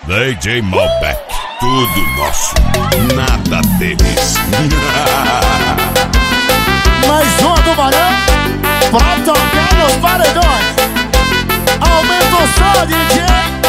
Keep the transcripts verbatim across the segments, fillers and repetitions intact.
D J Malbec, tudo nosso, nada deles. Mais uma do Barão, pra tocar nos paredões. Aumenta o som, D J.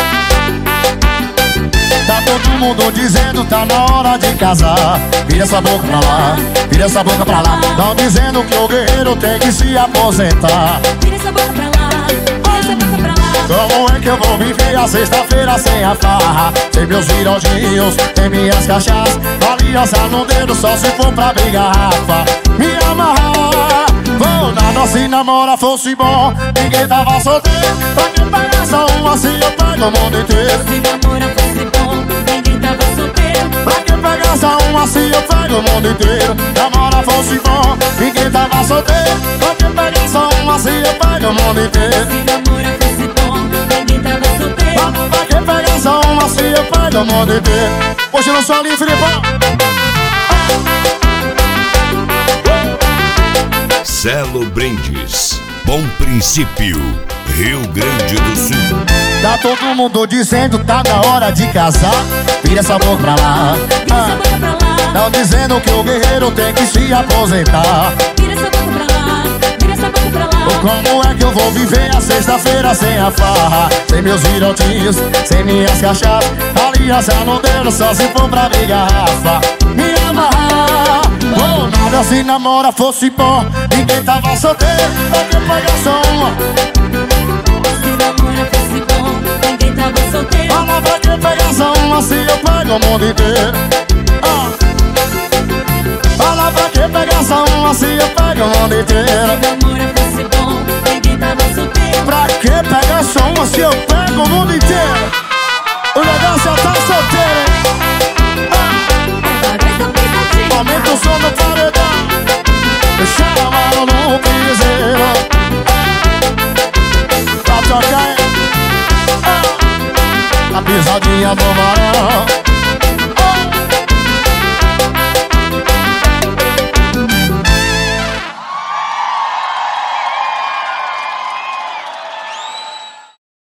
Tá todo mundo dizendo, tá na hora de casar. Vira essa boca pra lá, vira essa boca pra lá. Tão dizendo que o guerreiro tem que se aposentar. Vira essa boca pra lá, vira essa boca pra lá. Como é que eu vou viver a sexta-feira sem a farra? Sem meus virodinhos, sem minhas cachaças, aliança no dedo só se for pra abrir garrafa. Me amarrar, vou nada se namora fosse bom. Ninguém tava solteiro, pra que pegar só um assim eu pego o mundo inteiro. Se namora fosse bom, ninguém tava solteiro. Pra que pegar só um assim eu pego o mundo inteiro. Namora fosse bom, ninguém tava solteiro. Pra que pegar só um assim eu pego o mundo inteiro. Se namora fosse bom, ninguém tava solteiro. Pra que pegar só um assim eu pego o mundo inteiro. Hoje eu não sou ali, Filipão. Celo Brindes, Bom Princípio, Rio Grande do Sul. Tá todo mundo dizendo, tá na hora de casar. Vira essa boca pra lá, Vira essa boca pra lá. tão dizendo que o guerreiro tem que se aposentar. Vira essa boca pra lá, vira essa boca pra lá. Como é que eu vou viver a sexta-feira sem a farra? Sem meus virotinhos, sem minhas cachaças, aliança no dedo só se for pra abrir garrafa. Me amarrar, oh, nada se namora fosse bom. Ninguém tava solteiro, pra que pegar só uma? Se namora fosse bom, ninguém tava solteiro. Fala pra que pegar só uma se eu pego o mundo inteiro. Ah. Fala pra que pegar só uma se eu pego o mundo inteiro. Se namora fosse bom, ninguém tava solteiro. Pra que pegar só uma se eu pego o mundo inteiro? O negócio é tá solteiro, hein? Agora essa pisadinha. Aumenta o som do paredão, chama no piseiro. Pra tocar, hein? A pisadinha do Barão.